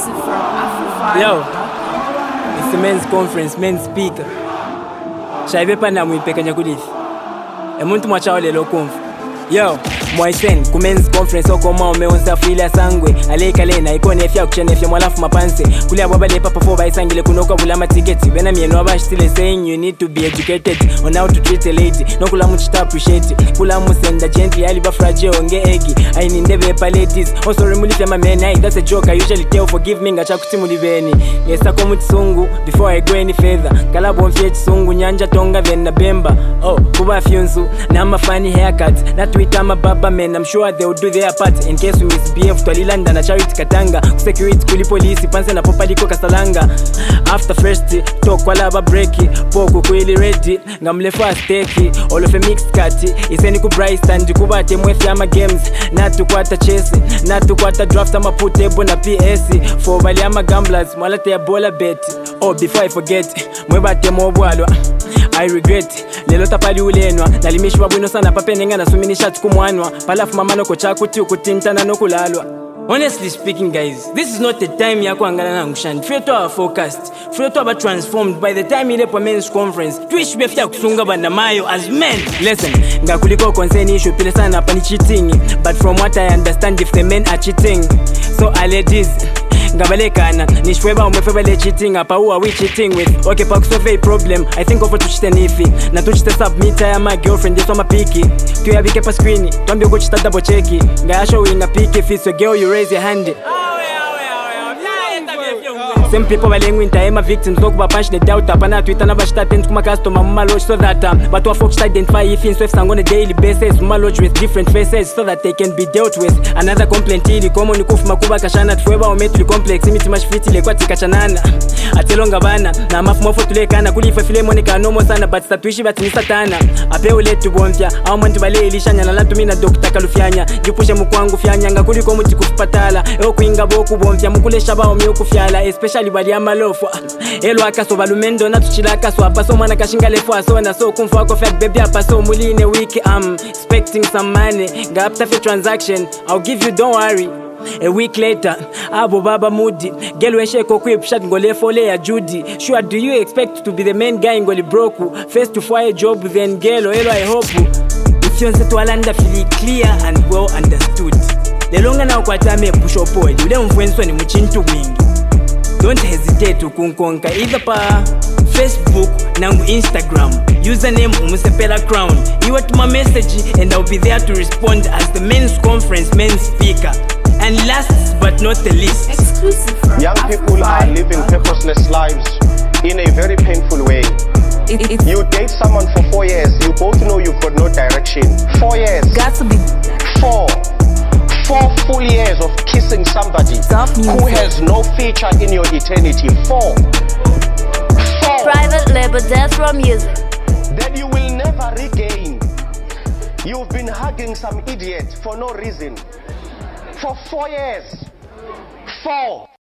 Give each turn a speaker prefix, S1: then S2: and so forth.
S1: Exclusive from Afro.
S2: Yo, it's the men's conference, men's speaker. Shaibe pana muipekanya kulithi. Emuntu mwachao lelo kumfu. Yo, mwaisen ku men's conference okoma umeonsa fila sangwe. Aleka lena ikone fya kuchenefya mwalafu mapanse. Kule ababa le papa for baisangile kunoka bulama tickets. Bena mieno abashitile saying you need to be educated on how to treat a lady. No kula muchita appreciate. Kula musenda gently aliba fragile onge egi. Aini ndebe paletis. Oh sorry mulifya mamena. That's a joke I usually tell. Forgive me ngacha kuti muliveni. Yesa ko mutsungu before I go any further. Kalabo mfye chisungu nyanja tonga vena bemba. Oh kuba fyunsu na funny haircuts. Na Twitter baba men, I'm sure they will do their part in case we misbehave. Twalilanda na charity katanga security kuli police panse na popa liko kasalanga. After first talk wala ba breaki poko kweli ready ngamle fast take all of a mixed cut iseni ku Bryce and kuba temwefi ama games na tukwata chess na tukwata draft ama putebo na PS for bali ama gamblers mwalate ya bola bet. Oh before I forget mweba temo bwalwa I regret lelo tapali ulenwa nalimishwa bwino sana papenenga na suminisha tukumwanwa palafu mamano kocha kuti ukutintana nokulalwa. Honestly speaking guys, this is not the time yako angana na ngushani. Freto our forecast, freto aba transformed by the time ile po men's conference. Tuishi befya kusunga banda mayo as men. Listen, ngakuliko concern issue pile sana hapa ni cheating, but from what I understand if the men are cheating, so ladies ngabalekana nishweba umefebele cheating apa who are we cheating with? Okay pa kusolve a problem I think offer tuchite nifi na tuchite submit ya my girlfriend yeso mapiki tuyabike pa screen twambie kuchita double check ngayasho winga piki if it's a girl you raise your hand. Some people balengu intaema victims nokuba punch the doubt apana Twitter na bashita tent kuma customer mumaloch so that but what folks identify if in swift on a daily basis mumaloch with different faces so that they can be dealt with. Another complaint ili komo ni kufuma kuba kashana tuweba umetri complex imiti mashfiti le kwati kachanana atelonga bana na mafumofo tulekana kulifa file monika nomo sana but statuishi batini satana ape uletu bonfya au mwanti bale ilishanya na latu mina dokta kalufyanya jipushe mukwangu fyanya nga kuliko muti kufupatala eo kuinga boku bonfya mukule shaba omi ukufyala especially bali amalofo elo akaso balumendo na tuchilaka so apaso mwana kashinga lefo aso na so kumfu ako fat baby apaso muline wiki expecting some money nga after the transaction I'll give you don't worry. A week later, abo baba moody girl when she equip shot ngole fole ya Judy. Sure do you expect to be the main guy ngoli broke first to fire job then girl elo I hope if you want to alanda feel clear and well understood. The longer now kwatame push up ule mfwenso ni muchintu wingi. Don't hesitate to kunkonka either pa Facebook nangu Instagram username umusepela crown iwa tuma message and I'll be there to respond as the men's conference men's speaker. And last but not the least,
S1: exclusive from
S3: young people are living purposeless lives in a very painful way. You date someone for 4 years, you both know you've got no direction. 4 years.
S1: Got to be
S3: 4 full years of kissing somebody who has no future in your eternity. 4
S4: Private label Death Row Music.
S3: Then you will never regain. You've been hugging some idiot for no reason. For 4 years. 4